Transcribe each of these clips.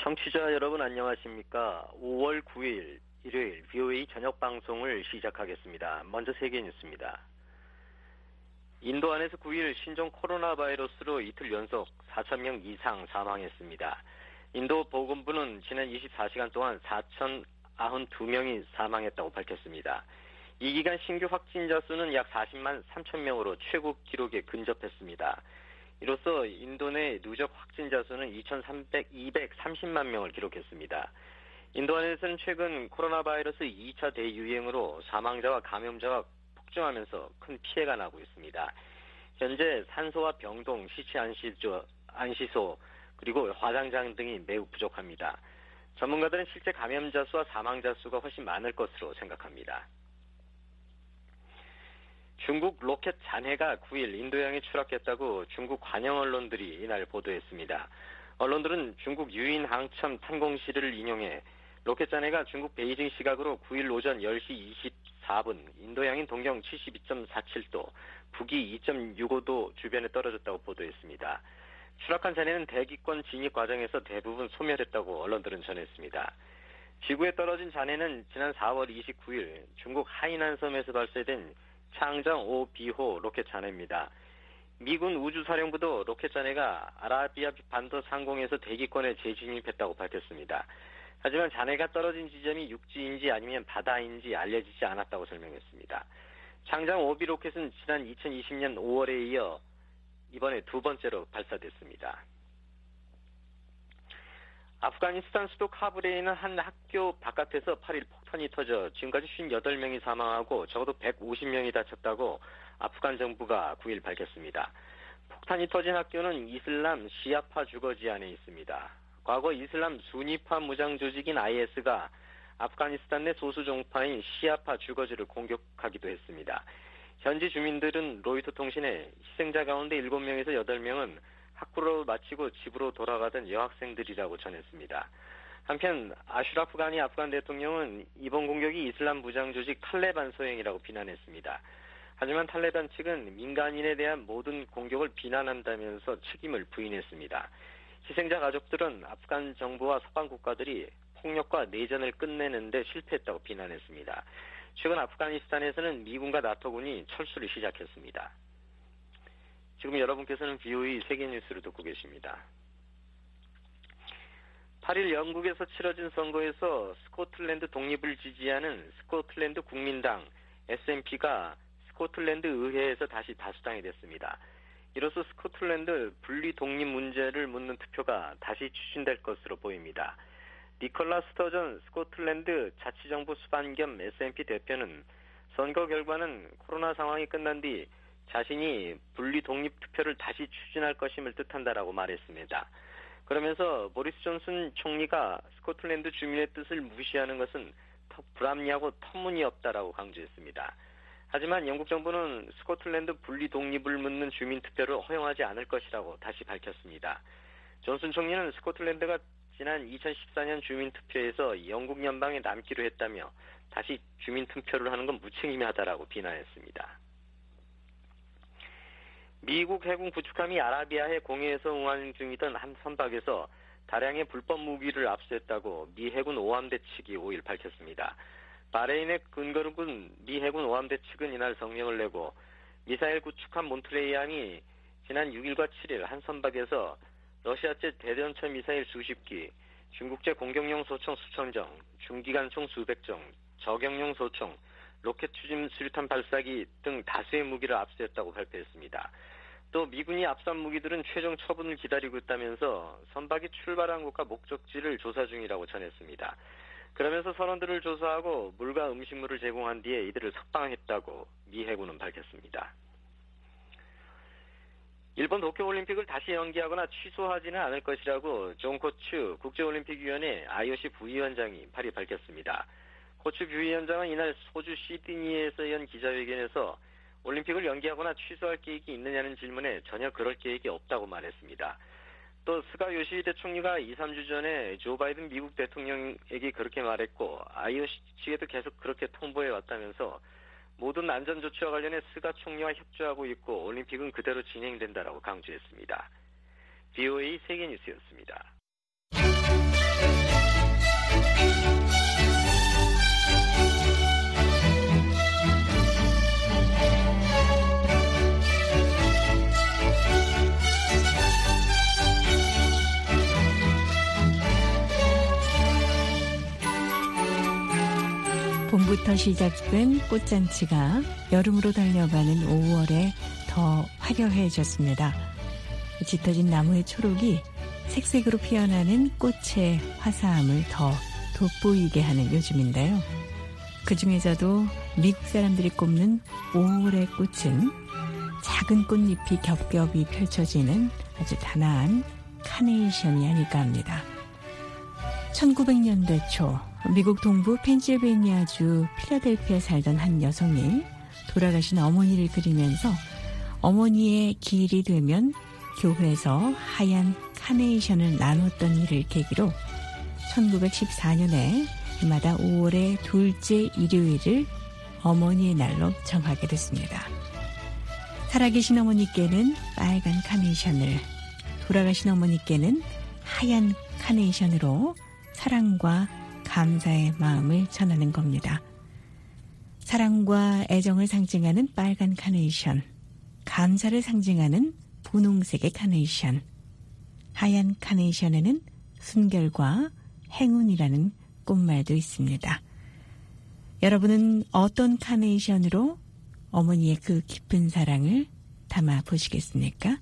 청취자 여러분 안녕하십니까? 5월 9일 일요일 VOA 저녁 방송을 시작하겠습니다. 먼저 세계 뉴스입니다. 인도 안에서 9일 신종 코로나 바이러스로 이틀 연속 4,000명 이상 사망했습니다. 인도 보건부는 지난 24시간 동안 4,092명이 사망했다고 밝혔습니다. 이 기간 신규 확진자 수는 약 40만 3천 명으로 최고 기록에 근접했습니다. 이로써 인도 내 누적 확진자 수는 230만 명을 기록했습니다. 인도 안에서는 최근 코로나 바이러스 2차 대유행으로 사망자와 감염자가 폭증하면서 큰 피해가 나고 있습니다. 현재 산소와 병동, 시체 안시소, 그리고 화장장 등이 매우 부족합니다. 전문가들은 실제 감염자 수와 사망자 수가 훨씬 많을 것으로 생각합니다. 중국 로켓 잔해가 9일 인도양에 추락했다고 중국 관영 언론들이 이날 보도했습니다. 언론들은 중국 유인 항천 탄공실을 인용해 로켓 잔해가 중국 베이징 시각으로 9일 오전 10시 24분 인도양인 동경 72.47도, 북위 2.65도 주변에 떨어졌다고 보도했습니다. 추락한 잔해는 대기권 진입 과정에서 대부분 소멸했다고 언론들은 전했습니다. 지구에 떨어진 잔해는 지난 4월 29일 중국 하이난 섬에서 발사된 창정 5B호 로켓 잔해입니다. 미군 우주사령부도 로켓 잔해가 아라비아 반도 상공에서 대기권에 재진입했다고 밝혔습니다. 하지만 잔해가 떨어진 지점이 육지인지 아니면 바다인지 알려지지 않았다고 설명했습니다. 창정 5B 로켓은 지난 2020년 5월에 이어 이번에 두 번째로 발사됐습니다. 아프가니스탄 수도 카불에 있는 한 학교 바깥에서 8일 폭탄이 터져 지금까지 58명이 사망하고 적어도 150명이 다쳤다고 아프간 정부가 9일 밝혔습니다. 폭탄이 터진 학교는 이슬람 시아파 주거지 안에 있습니다. 과거 이슬람 수니파 무장 조직인 IS가 아프가니스탄 내 소수 종파인 시아파 주거지를 공격하기도 했습니다. 현지 주민들은 로이터 통신에 희생자 가운데 7명에서 8명은 학구를 마치고 집으로 돌아가던 여학생들이라고 전했습니다. 한편 아슈라프 가니 아프간 대통령은 이번 공격이 이슬람 무장 조직 탈레반 소행이라고 비난했습니다. 하지만 탈레반 측은 민간인에 대한 모든 공격을 비난한다면서 책임을 부인했습니다. 희생자 가족들은 아프간 정부와 서방 국가들이 폭력과 내전을 끝내는 데 실패했다고 비난했습니다. 최근 아프가니스탄에서는 미군과 나토군이 철수를 시작했습니다. 지금 여러분께서는 VOA 세계뉴스를 듣고 계십니다. 8일 영국에서 치러진 선거에서 스코틀랜드 독립을 지지하는 스코틀랜드 국민당 SNP가 스코틀랜드 의회에서 다시 다수당이 됐습니다. 이로써 스코틀랜드 분리 독립 문제를 묻는 투표가 다시 추진될 것으로 보입니다. 니콜라 스터전 스코틀랜드 자치정부 수반 겸 SNP 대표는 선거 결과는 코로나 상황이 끝난 뒤 자신이 분리 독립 투표를 다시 추진할 것임을 뜻한다라고 말했습니다. 그러면서 보리스 존슨 총리가 스코틀랜드 주민의 뜻을 무시하는 것은 불합리하고 터무니없다라고 강조했습니다. 하지만 영국 정부는 스코틀랜드 분리 독립을 묻는 주민 투표를 허용하지 않을 것이라고 다시 밝혔습니다. 존슨 총리는 스코틀랜드가 지난 2014년 주민 투표에서 영국 연방에 남기로 했다며 다시 주민 투표를 하는 건 무책임하다라고 비난했습니다. 미국 해군 구축함이 아라비아해 공해에서 운항 중이던 한 선박에서 다량의 불법 무기를 압수했다고 미 해군 오함대 측이 5일 밝혔습니다. 바레인의 근거를 둔 미 해군 오함대 측은 이날 성명을 내고 미사일 구축함 몬트레이함이 지난 6일과 7일 한 선박에서 러시아제 대전차 미사일 수십 기, 중국제 공격용 소총 수천 정, 중기관총 수백 정, 저격용 소총, 로켓 추진 수류탄 발사기 등 다수의 무기를 압수했다고 발표했습니다. 또 미군이 압수한 무기들은 최종 처분을 기다리고 있다면서 선박이 출발한 곳과 목적지를 조사 중이라고 전했습니다. 그러면서 선원들을 조사하고 물과 음식물을 제공한 뒤에 이들을 석방했다고 미 해군은 밝혔습니다. 일본 도쿄올림픽을 다시 연기하거나 취소하지는 않을 것이라고 존 코츠 국제올림픽위원회 IOC 부위원장이 8일 밝혔습니다. 코츠 부위원장은 이날 호주 시드니에서 연 기자회견에서 올림픽을 연기하거나 취소할 계획이 있느냐는 질문에 전혀 그럴 계획이 없다고 말했습니다. 또 스가 요시히데 총리가 2, 3주 전에 조 바이든 미국 대통령에게 그렇게 말했고 IOC 측에도 계속 그렇게 통보해 왔다면서 모든 안전조치와 관련해 스가 총리와 협조하고 있고 올림픽은 그대로 진행된다라고 강조했습니다. VOA 세계뉴스였습니다. 봄부터 시작된 꽃잔치가 여름으로 달려가는 5월에 더 화려해졌습니다. 짙어진 나무의 초록이 색색으로 피어나는 꽃의 화사함을 더 돋보이게 하는 요즘인데요. 그중에서도 미국 사람들이 꼽는 5월의 꽃은 작은 꽃잎이 겹겹이 펼쳐지는 아주 단아한 카네이션이 아닐까 합니다. 1900년대 초 미국 동부 펜실베이니아주 필라델피아에 살던 한 여성이 돌아가신 어머니를 그리면서 어머니의 기일이 되면 교회에서 하얀 카네이션을 나눴던 일을 계기로 1914년에 해마다 5월의 둘째 일요일을 어머니의 날로 정하게 됐습니다. 살아계신 어머니께는 빨간 카네이션을, 돌아가신 어머니께는 하얀 카네이션으로 사랑과 감사의 마음을 전하는 겁니다. 사랑과 애정을 상징하는 빨간 카네이션, 감사를 상징하는 분홍색의 카네이션, 하얀 카네이션에는 순결과 행운이라는 꽃말도 있습니다. 여러분은 어떤 카네이션으로 어머니의 그 깊은 사랑을 담아 보시겠습니까?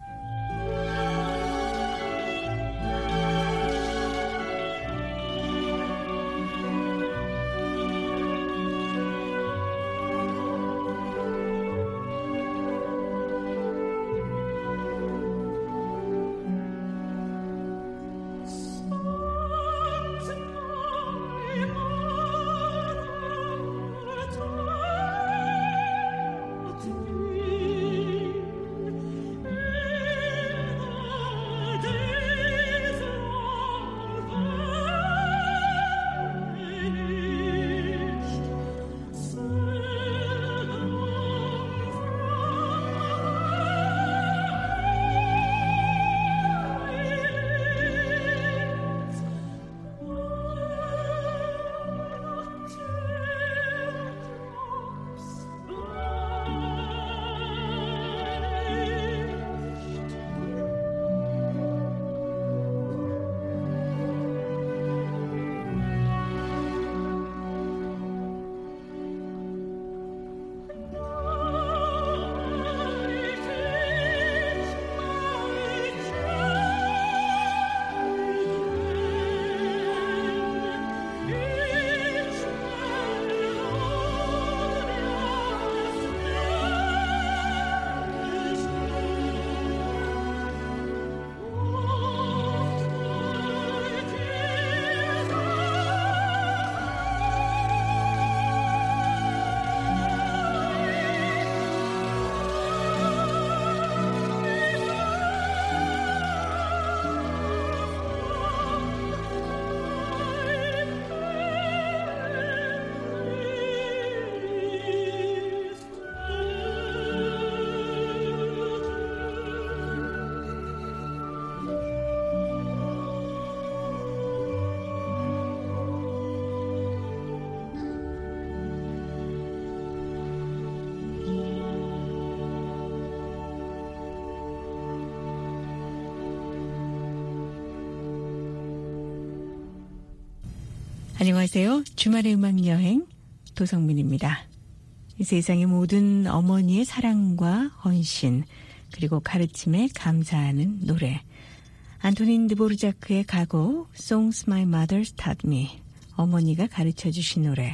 안녕하세요. 주말의 음악여행 도성민입니다. 이 세상의 모든 어머니의 사랑과 헌신 그리고 가르침에 감사하는 노래, 안토닌 드보르자크의 가곡 Songs My Mother Taught Me, 어머니가 가르쳐주신 노래,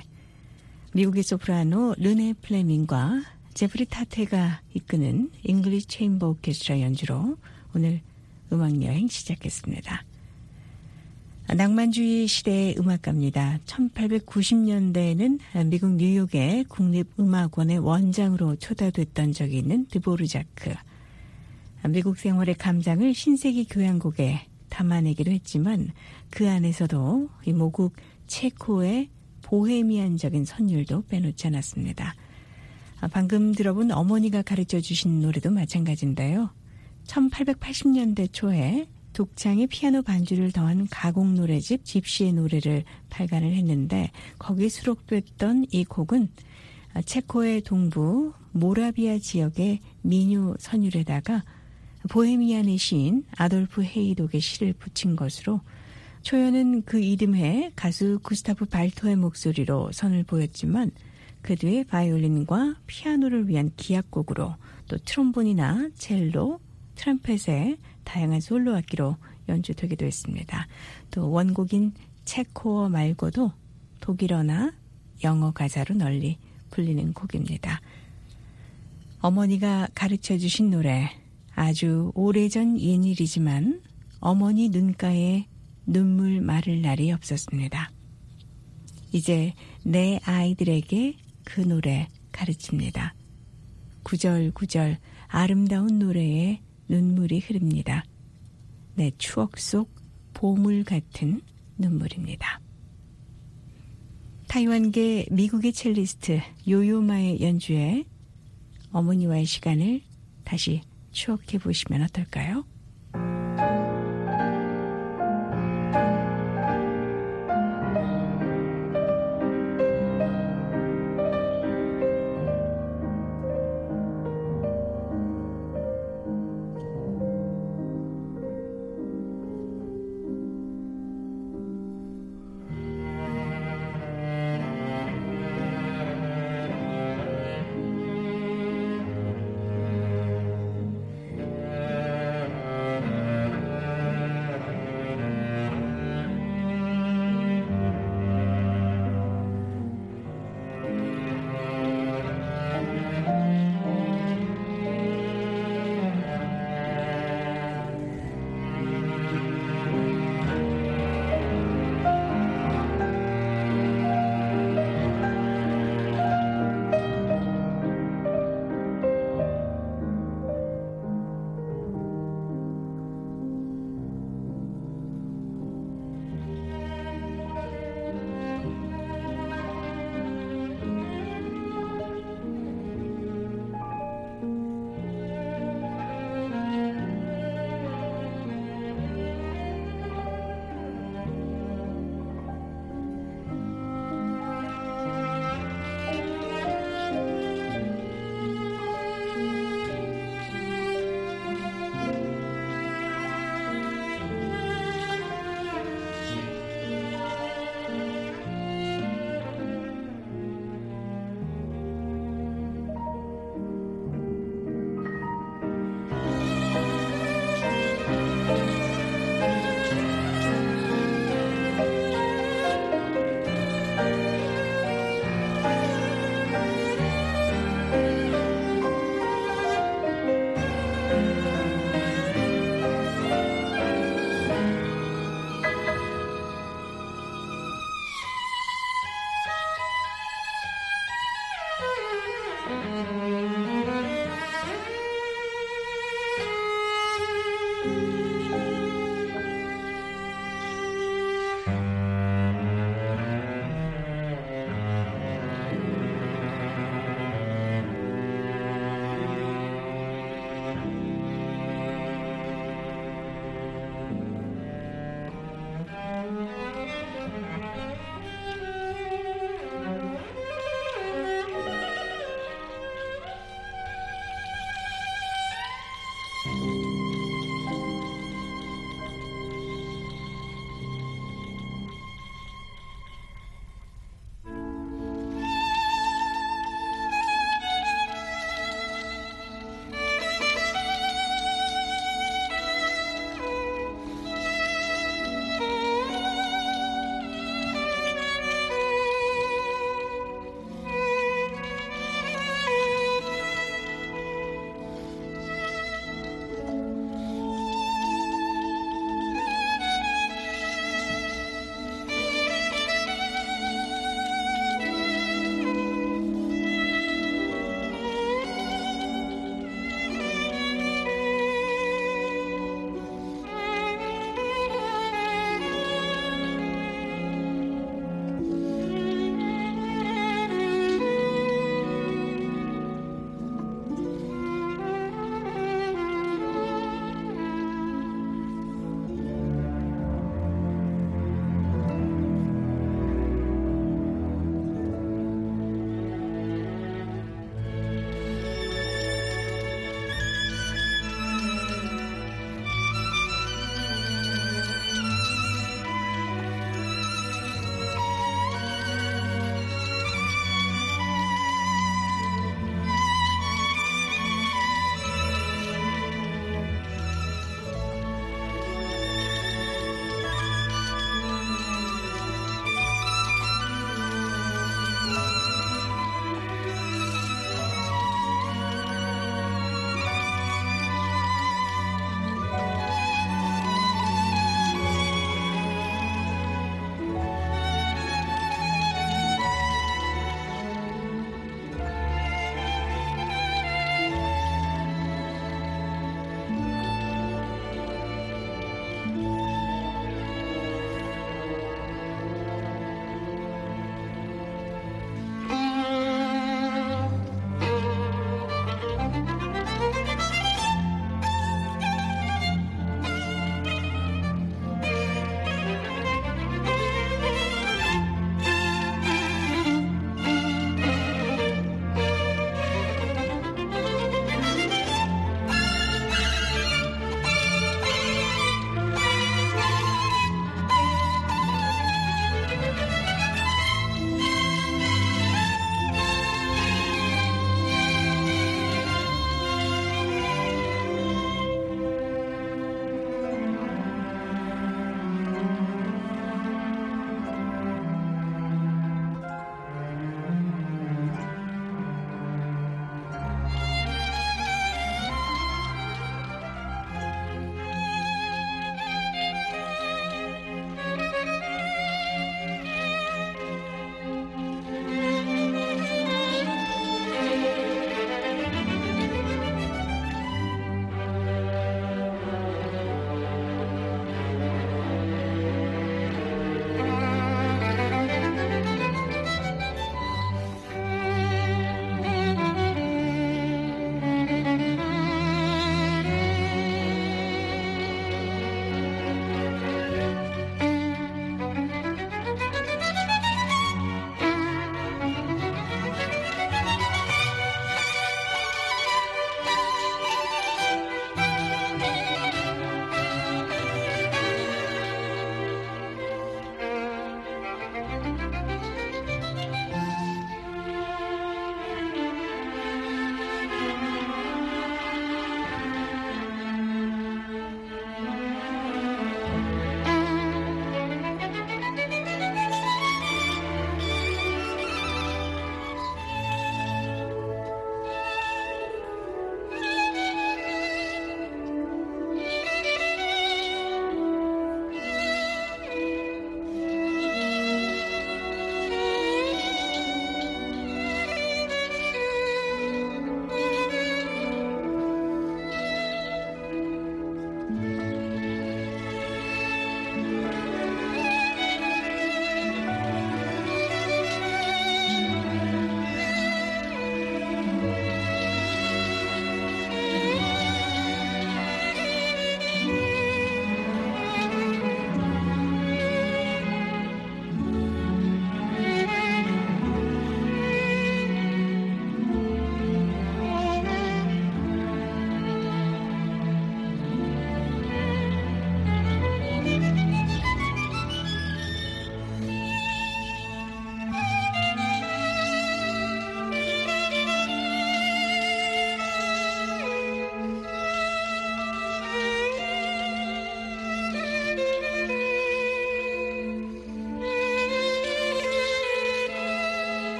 미국의 소프라노 르네 플레밍과 제프리 타테가 이끄는 잉글리시 체인버 오케스트라 연주로 오늘 음악여행 시작했습니다. 낭만주의 시대의 음악가입니다. 1890년대에는 미국 뉴욕의 국립음악원의 원장으로 초대됐던 적이 있는 드보르자크. 미국 생활의 감상을 신세기 교향곡에 담아내기도 했지만 그 안에서도 이 모국 체코의 보헤미안적인 선율도 빼놓지 않았습니다. 방금 들어본 어머니가 가르쳐 주신 노래도 마찬가지인데요. 1880년대 초에 독창의 피아노 반주를 더한 가곡 노래집 집시의 노래를 발간을 했는데 거기에 수록됐던 이 곡은 체코의 동부 모라비아 지역의 민요 선율에다가 보헤미안의 시인 아돌프 헤이독의 시를 붙인 것으로 초연은 그 이듬해 가수 구스타프 발토의 목소리로 선을 보였지만 그 뒤에 바이올린과 피아노를 위한 기악곡으로 또 트롬본이나 첼로, 트럼펫의 다양한 솔로 악기로 연주되기도 했습니다. 또 원곡인 체코어 말고도 독일어나 영어 가사로 널리 불리는 곡입니다. 어머니가 가르쳐주신 노래, 아주 오래전 옛일이지만 어머니 눈가에 눈물 마를 날이 없었습니다. 이제 내 아이들에게 그 노래 가르칩니다. 구절구절 아름다운 노래에 눈물이 흐릅니다. 내 추억 속 보물 같은 눈물입니다. 타이완계 미국의 첼리스트 요요마의 연주에 어머니와의 시간을 다시 추억해 보시면 어떨까요?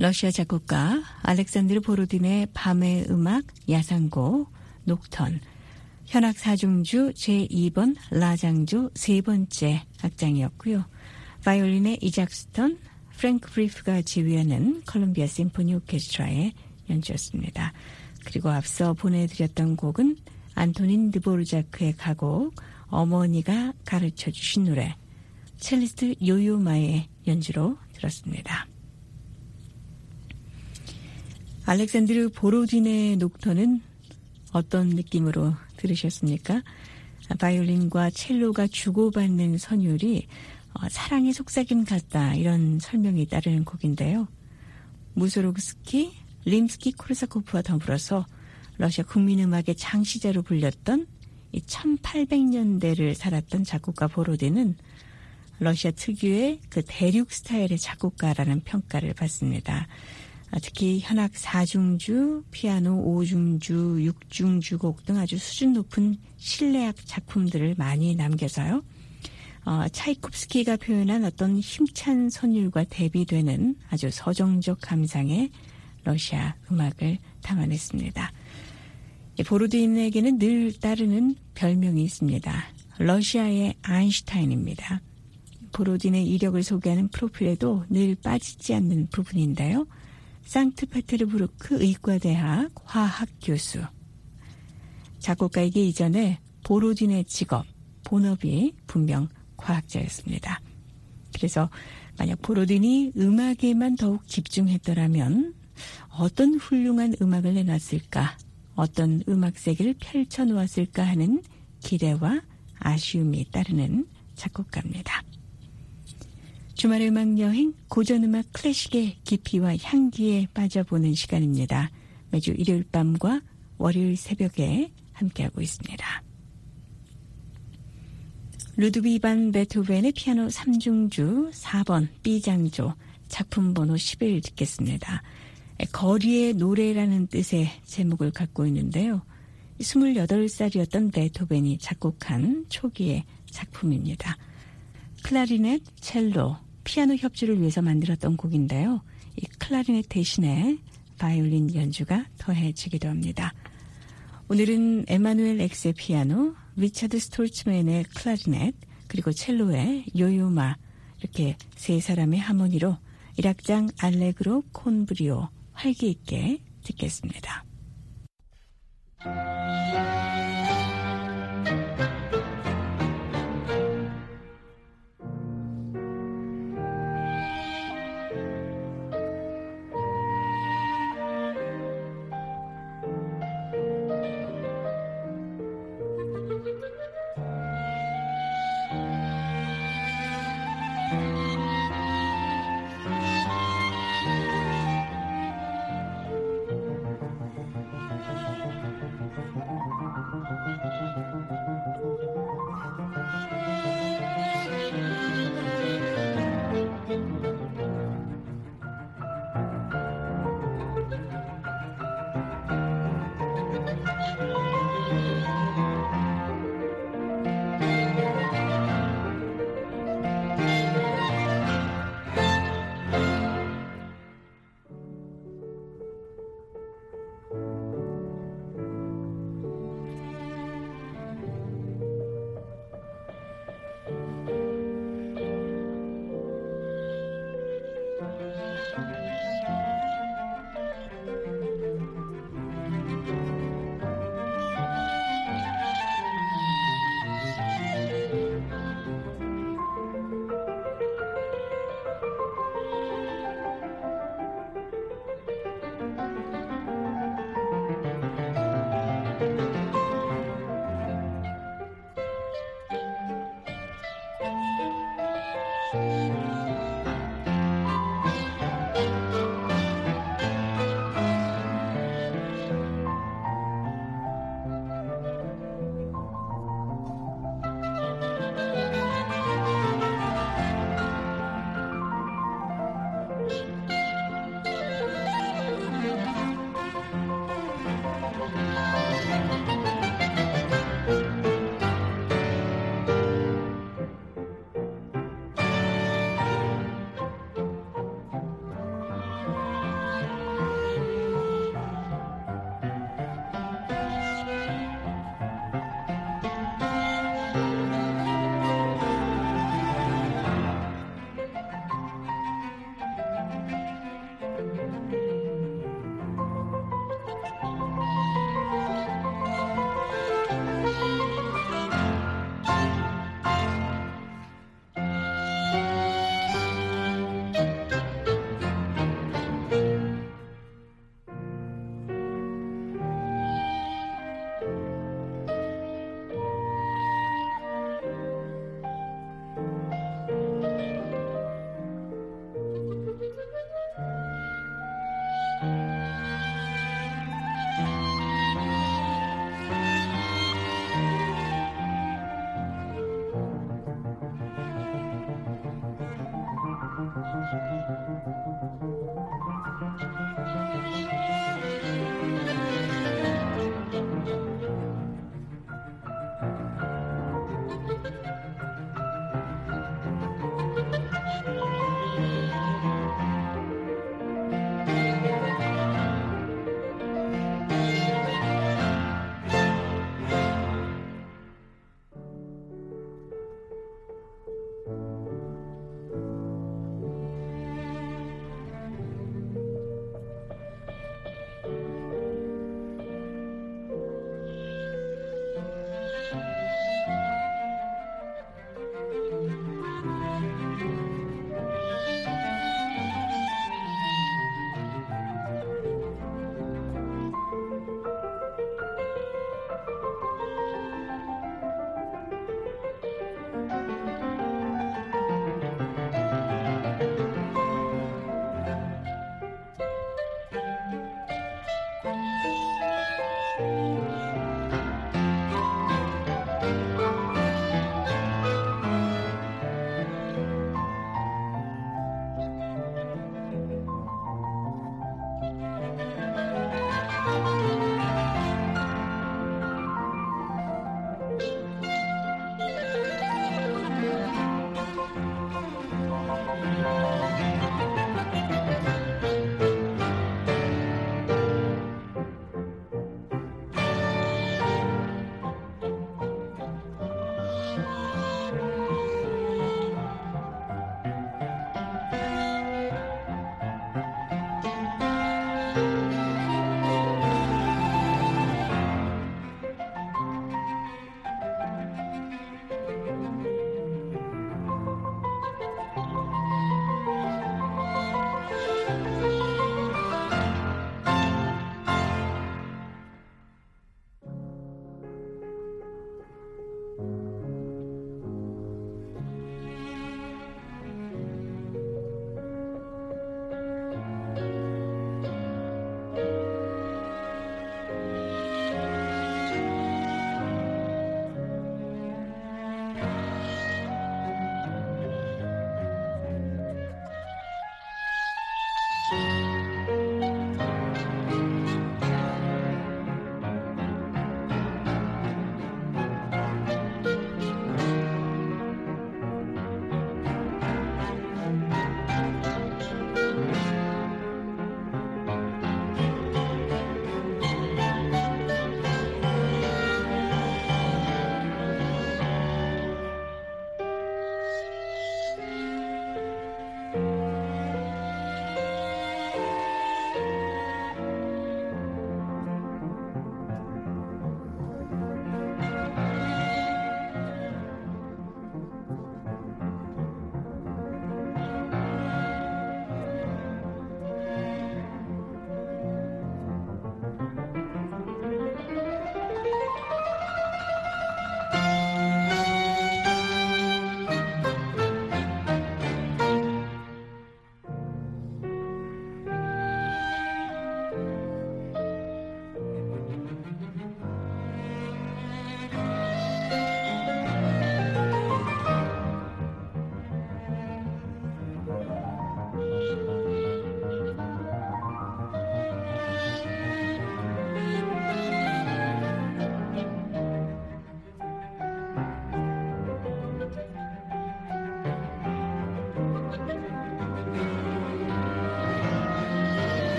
러시아 작곡가 알렉산드르 보로딘의 밤의 음악 야상곡 녹턴, 현악 사중주 제2번 라장조 세 번째 악장이었고요. 바이올린의 이작스턴, 프랭크 브리프가 지휘하는 콜롬비아 심포니 오케스트라의 연주였습니다. 그리고 앞서 보내드렸던 곡은 안토닌 드보르자크의 가곡 어머니가 가르쳐주신 노래, 첼리스트 요요마의 연주로 들었습니다. 알렉산드르 보로딘의 녹턴은 어떤 느낌으로 들으셨습니까? 바이올린과 첼로가 주고받는 선율이 사랑의 속삭임 같다, 이런 설명이 따르는 곡인데요. 무소록스키, 림스키 코르사코프와 더불어서 러시아 국민음악의 창시자로 불렸던 이 1800년대를 살았던 작곡가 보로딘은 러시아 특유의 그 대륙 스타일의 작곡가라는 평가를 받습니다. 특히 현악 4중주, 피아노 5중주, 6중주곡 등 아주 수준 높은 실내악 작품들을 많이 남겨서요. 차이콥스키가 표현한 어떤 힘찬 선율과 대비되는 아주 서정적 감상의 러시아 음악을 담아냈습니다. 보로딘에게는 늘 따르는 별명이 있습니다. 러시아의 아인슈타인입니다. 보로딘의 이력을 소개하는 프로필에도 늘 빠지지 않는 부분인데요. 상트페테르부르크 의과대학 화학 교수. 작곡가이기 이전에 보로딘의 직업, 본업이 분명 과학자였습니다. 그래서 만약 보로딘이 음악에만 더욱 집중했더라면 어떤 훌륭한 음악을 내놨을까, 어떤 음악 세계를 펼쳐놓았을까 하는 기대와 아쉬움이 따르는 작곡가입니다. 주말의 음악여행, 고전음악 클래식의 깊이와 향기에 빠져보는 시간입니다. 매주 일요일 밤과 월요일 새벽에 함께하고 있습니다. 루드비 반 베토벤의 피아노 3중주 4번 B장조 작품 번호 11 듣겠습니다. 거리의 노래라는 뜻의 제목을 갖고 있는데요. 28살이었던 베토벤이 작곡한 초기의 작품입니다. 클라리넷, 첼로, 피아노 협주를 위해서 만들었던 곡인데요. 이 클라리넷 대신에 바이올린 연주가 더해지기도 합니다. 오늘은 에마누엘 엑스의 피아노, 리차드 스톨츠맨의 클라리넷, 그리고 첼로의 요요마, 이렇게 세 사람의 하모니로 1악장 알레그로 콘브리오 활기 있게 듣겠습니다.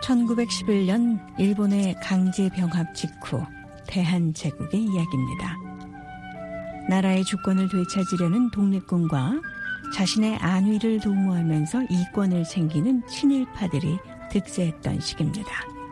1911년 일본의 강제 병합 직후 대한제국의 이야기입니다. 나라의 주권을 되찾으려는 독립군과 자신의 안위를 도모하면서 이권을 챙기는 친일파들이 득세했던 시기입니다.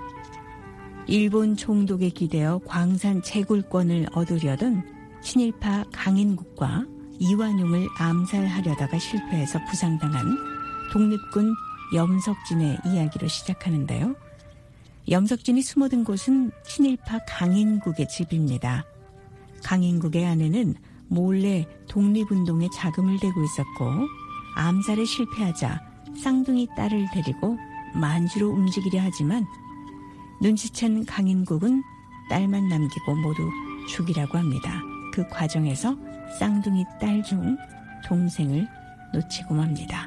일본 총독에 기대어 광산 채굴권을 얻으려던 친일파 강인국과 이완용을 암살하려다가 실패해서 부상당한 독립군 염석진의 이야기로 시작하는데요. 염석진이 숨어든 곳은 친일파 강인국의 집입니다. 강인국의 아내는 몰래 독립운동에 자금을 대고 있었고 암살에 실패하자 쌍둥이 딸을 데리고 만주로 움직이려 하지만 눈치챈 강인국은 딸만 남기고 모두 죽이라고 합니다. 그 과정에서 쌍둥이 딸 중 동생을 놓치고 맙니다.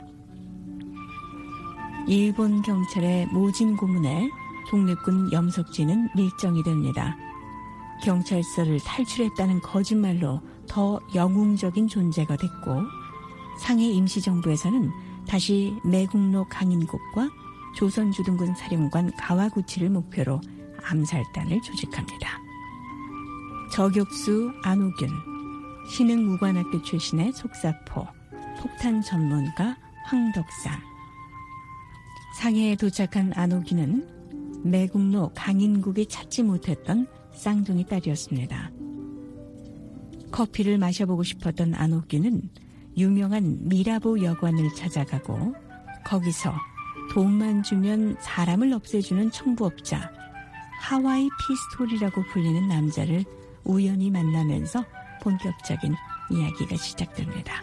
일본 경찰의 모진 고문에 독립군 염석진은 밀정이 됩니다. 경찰서를 탈출했다는 거짓말로 더 영웅적인 존재가 됐고 상해 임시정부에서는 다시 내국노 강인국과 조선주둔군 사령관 가와구치를 목표로 암살단을 조직합니다. 저격수 안호균, 신흥무관학교 출신의 속사포, 폭탄 전문가 황덕산. 상해에 도착한 안호균은 내국노 강인국이 찾지 못했던 쌍둥이 딸이었습니다. 커피를 마셔보고 싶었던 안호균은 유명한 미라보 여관을 찾아가고 거기서 돈만 주면 사람을 없애주는 청부업자 하와이 피스톨이라고 불리는 남자를 우연히 만나면서 본격적인 이야기가 시작됩니다.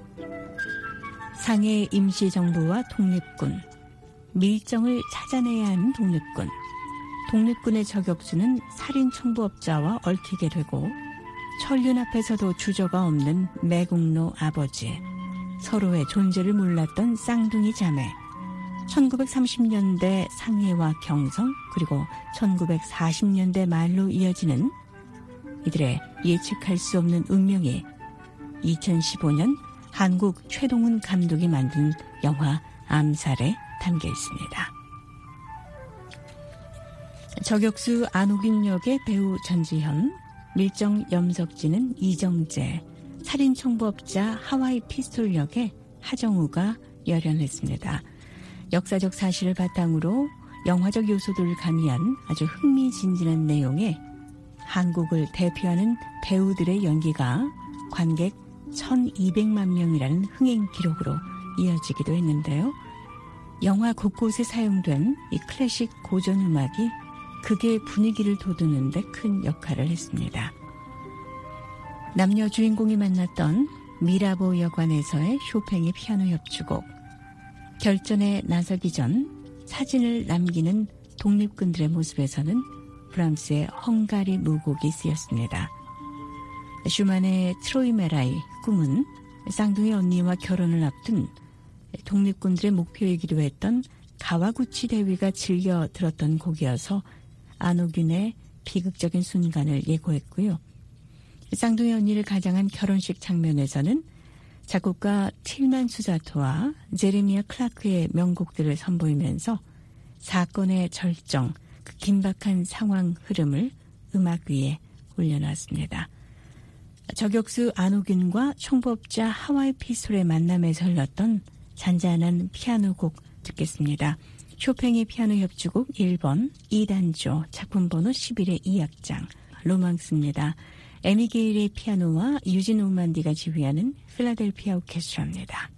상해 임시정부와 독립군, 밀정을 찾아내야 하는 독립군, 독립군의 저격수는 살인 청부업자와 얽히게 되고 천륜 앞에서도 주저가 없는 매국노 아버지, 서로의 존재를 몰랐던 쌍둥이 자매, 1930년대 상해와 경성 그리고 1940년대 말로 이어지는 이들의 예측할 수 없는 운명이 2015년 한국 최동훈 감독이 만든 영화 암살에 담겨 있습니다. 저격수 안호균 역의 배우 전지현, 밀정 염석진은 이정재, 살인청부업자 하와이 피스톨 역의 하정우가 열연했습니다. 역사적 사실을 바탕으로 영화적 요소들을 가미한 아주 흥미진진한 내용의 한국을 대표하는 배우들의 연기가 관객 1,200만 명이라는 흥행 기록으로 이어지기도 했는데요. 영화 곳곳에 사용된 이 클래식 고전 음악이 극의 분위기를 돋우는 데 큰 역할을 했습니다. 남녀 주인공이 만났던 미라보 여관에서의 쇼팽의 피아노 협주곡, 결전에 나서기 전 사진을 남기는 독립군들의 모습에서는 브람스의 헝가리 무곡이 쓰였습니다. 슈만의 트로이메라의 꿈은 쌍둥이 언니와 결혼을 앞둔 독립군들의 목표이기도 했던 가와구치 대위가 즐겨 들었던 곡이어서 안호균의 비극적인 순간을 예고했고요. 쌍둥이 언니를 가장한 결혼식 장면에서는 작곡가 틸만 수자토와 제레미아 클라크의 명곡들을 선보이면서 사건의 절정, 그 긴박한 상황 흐름을 음악 위에 올려놨습니다. 저격수 안호균과 총법자 하와이 피스톨의 만남에서 흘렀던 잔잔한 피아노 곡 듣겠습니다. 쇼팽의 피아노 협주곡 1번 2단조 작품 번호 11의 2악장 로망스입니다. 에미게일의 피아노와 유진 오만디가 지휘하는 필라델피아 오케스트라입니다.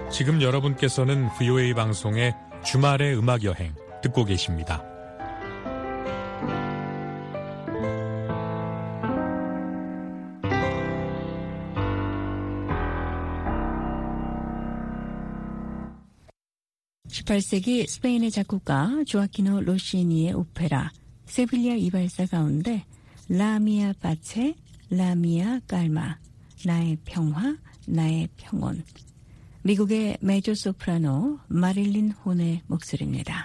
지금 여러분께서는 VOA 방송의 주말의 음악여행 듣고 계십니다. (18세기) 스페인의 작곡가 조아키노 로시니의 오페라 세빌리아 이발사 가운데 라미아 파체, 라미아 깔마, 나의 평화, 나의 평온. 미국의 메조소프라노 마릴린 혼의 목소리입니다.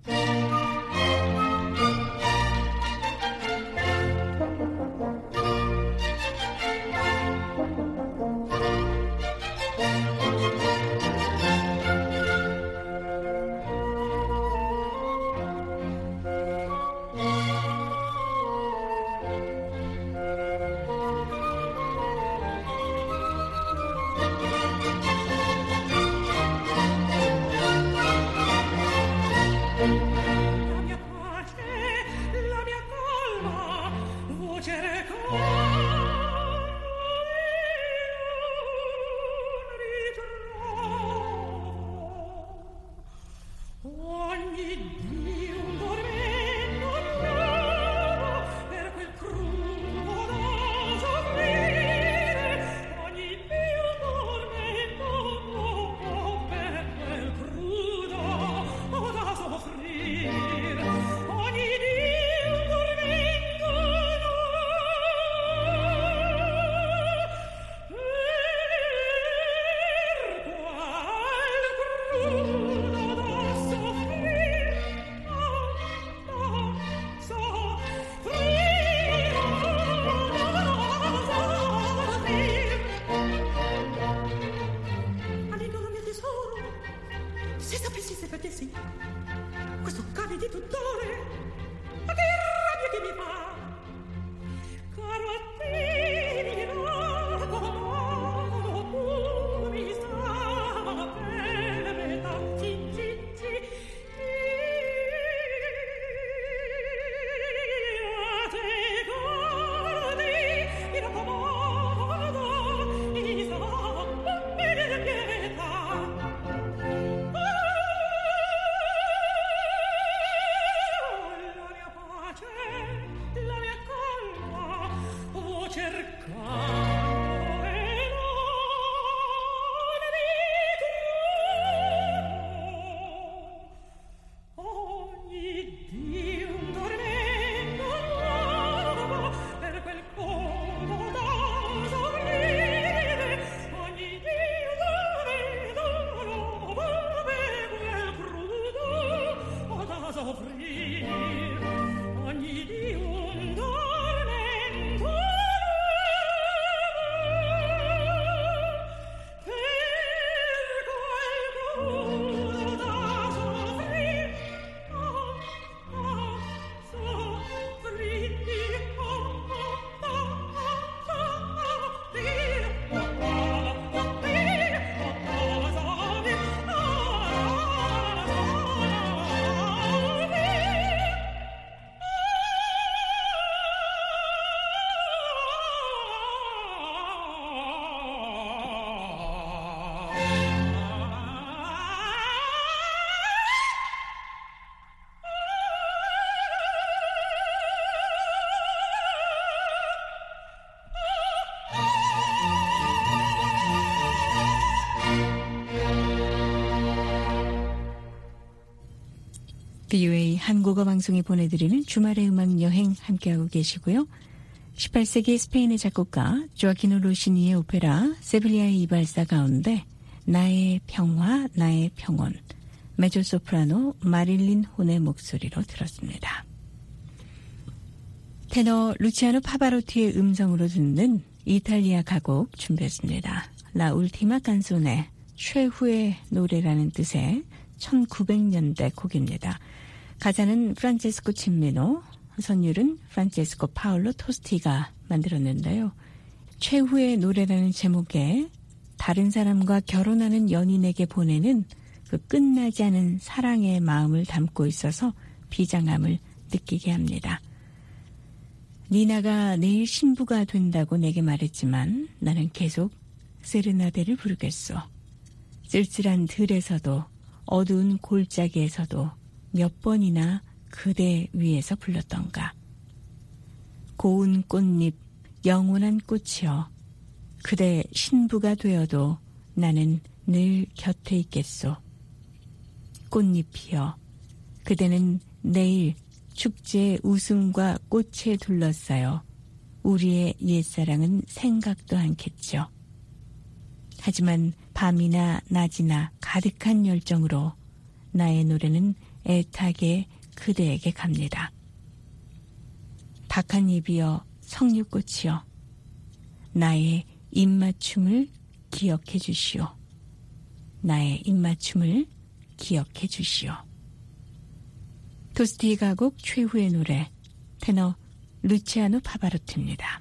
VOA 한국어 방송이 보내드리는 주말의 음악 여행 함께하고 계시고요. 18세기 스페인의 작곡가 조아키노 로시니의 오페라 세빌리아의 이발사 가운데 나의 평화, 나의 평온, 메조소프라노 마릴린 혼의 목소리로 들었습니다. 테너 루치아노 파바로티의 음성으로 듣는 이탈리아 가곡 준비했습니다. 라 울티마 칸소네, 최후의 노래라는 뜻의 1900년대 곡입니다. 가사는 프란체스코 침메노, 선율은 프란체스코 파울로 토스티가 만들었는데요. 최후의 노래라는 제목에 다른 사람과 결혼하는 연인에게 보내는 그 끝나지 않은 사랑의 마음을 담고 있어서 비장함을 느끼게 합니다. 니나가 내일 신부가 된다고 내게 말했지만 나는 계속 세레나데를 부르겠소. 쓸쓸한 들에서도 어두운 골짜기에서도 몇 번이나 그대 위에서 불렀던가. 고운 꽃잎, 영원한 꽃이여, 그대 신부가 되어도 나는 늘 곁에 있겠소. 꽃잎이여, 그대는 내일 축제의 웃음과 꽃에 둘러싸여 우리의 옛사랑은 생각도 않겠죠. 하지만 밤이나 낮이나 가득한 열정으로 나의 노래는 애타게 그대에게 갑니다. 박한 잎이여, 석류꽃이여, 나의 입맞춤을 기억해 주시오. 나의 입맞춤을 기억해 주시오. 토스티 가곡 최후의 노래, 테너 루치아노 파바로티입니다.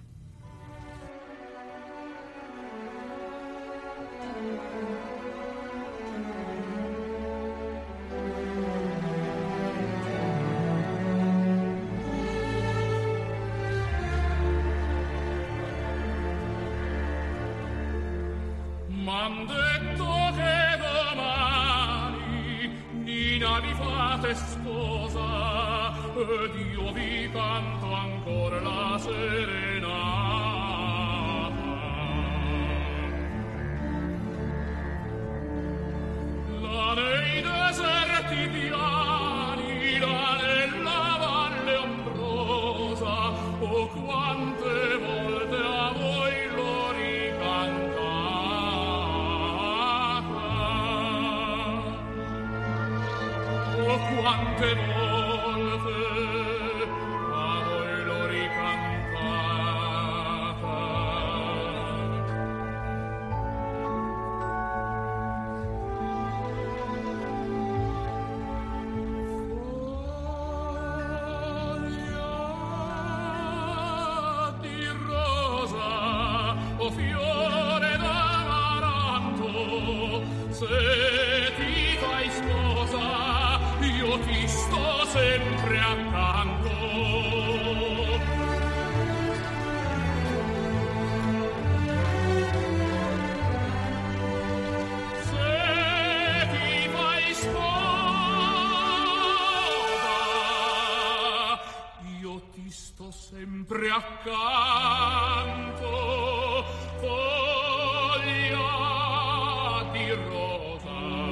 M'han detto che domani Nina vi fate sposa ed io vi canto ancora la serenata. Là nei deserti piani, là nella valle ombrosa, oh quante volte a voi l'ho ricantata. Quante volte a voi l'ho ricantata. Foglia di rosa, o fiore d'amaranto, se ti fai sposa io ti sto sempre accanto. Se ti fai sposa, io ti sto sempre accanto. Foglia di rosa.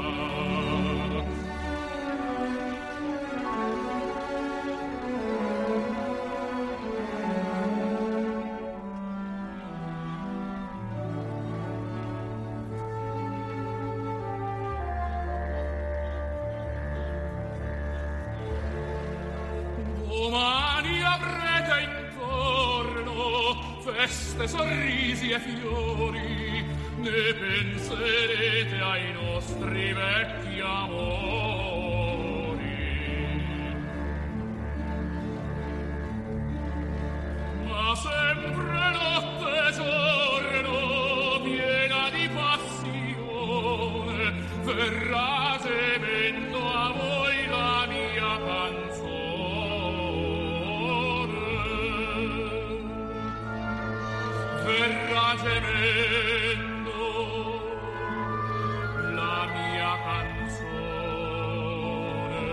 Domani avrete intorno feste, sorrisi e fiori, ne penserete ai nostri vecchi amori. Ma sempre notte e giorno, piena di passione, verrà gemendo a voi la mia canzone. Verrà gemendo la mia canzone.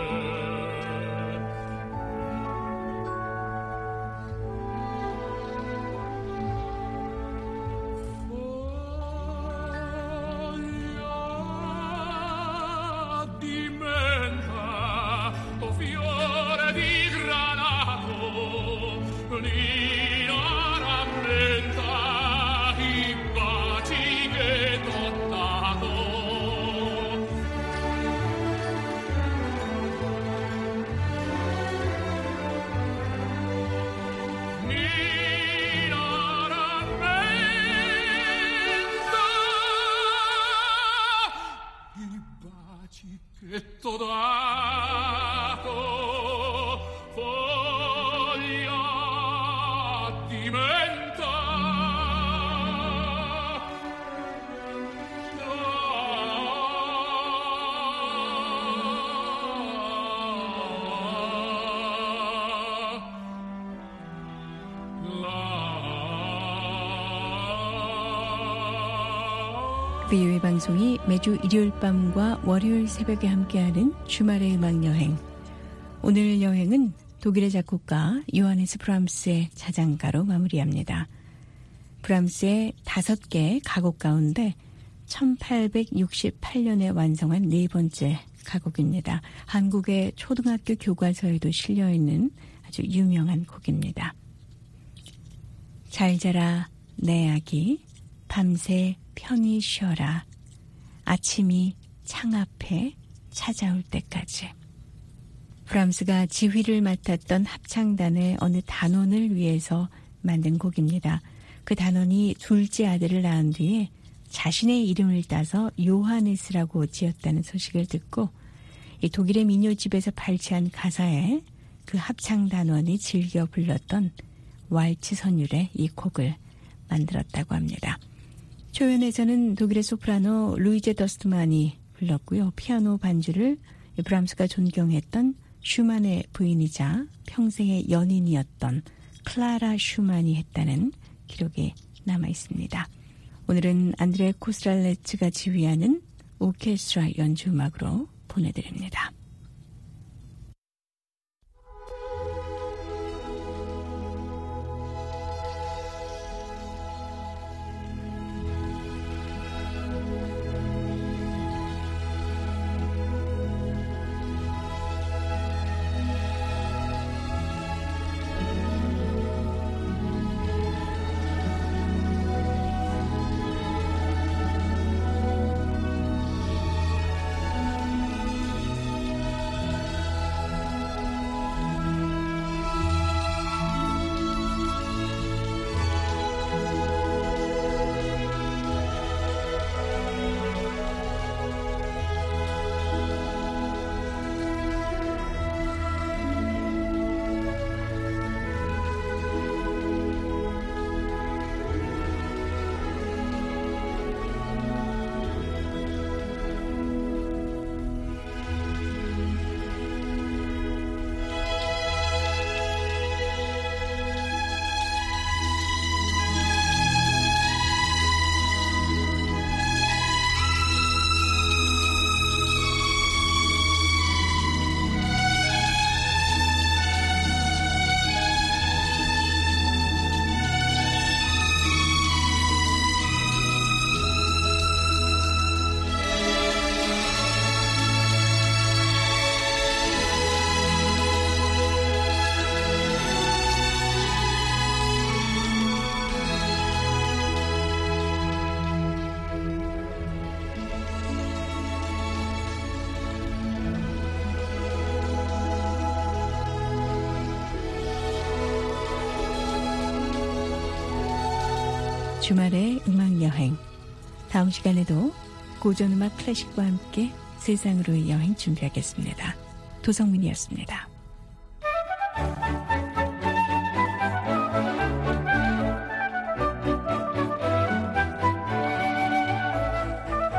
Foglia di menta, o fiore di granato, Nina rammenta i baci che t'ho dato. Nina rammenta i baci che t'ho dato. Foglia di menta. VOA 방송이 매주 일요일 밤과 월요일 새벽에 함께하는 주말의 음악여행. 오늘 여행은 독일의 작곡가 요하네스 브람스의 자장가로 마무리합니다. 브람스의 5개의 가곡 가운데 1868년에 완성한 네 번째 가곡입니다. 한국의 초등학교 교과서에도 실려있는 아주 유명한 곡입니다. 잘 자라 내 아기, 밤새 편히 쉬어라. 아침이 창 앞에 찾아올 때까지. 브람스가 지휘를 맡았던 합창단의 어느 단원을 위해서 만든 곡입니다. 그 단원이 둘째 아들을 낳은 뒤에 자신의 이름을 따서 요하네스라고 지었다는 소식을 듣고 이 독일의 민요집에서 발췌한 가사에 그 합창단원이 즐겨 불렀던 왈츠 선율의 이 곡을 만들었다고 합니다. 초연에서는 독일의 소프라노 루이제 더스트만이 불렀고요. 피아노 반주를 브람스가 존경했던 슈만의 부인이자 평생의 연인이었던 클라라 슈만이 했다는 기록이 남아 있습니다. 오늘은 안드레 코스랄레츠가 지휘하는 오케스트라 연주 음악으로 보내드립니다. 주말의 음악여행. 다음 시간에도 고전음악 클래식과 함께 세상으로의 여행 준비하겠습니다. 도성민이었습니다.